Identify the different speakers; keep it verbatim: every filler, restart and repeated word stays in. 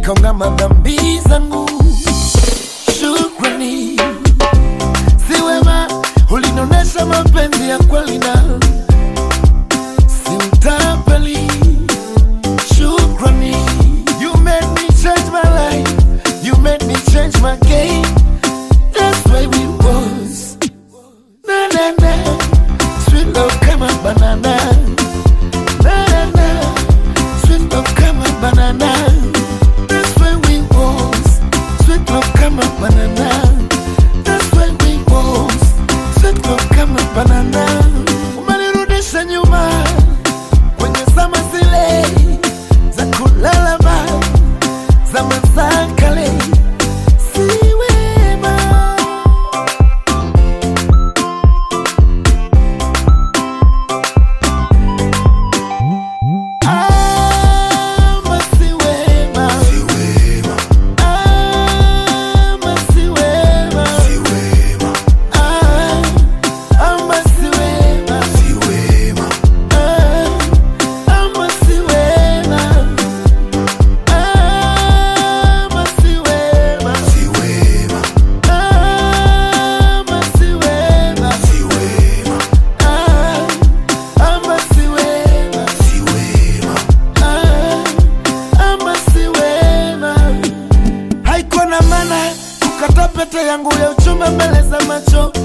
Speaker 1: nikaungama dhambi zangu. Shukrani, si wema ulinonesha mapenzi ya kweli na si utapeli. Shukrani, you made me change my life, you made me change my game. That's why we was na na na, sweet love kama banana. Na na na, sweet love kama banana. That's why we was sweet love kama banana. That's why we was sweet love kama banana. Umenirudisha nyuma kwenye zama zile za kulalama, zama za kale. Pete yangu ya uchumba mbele za macho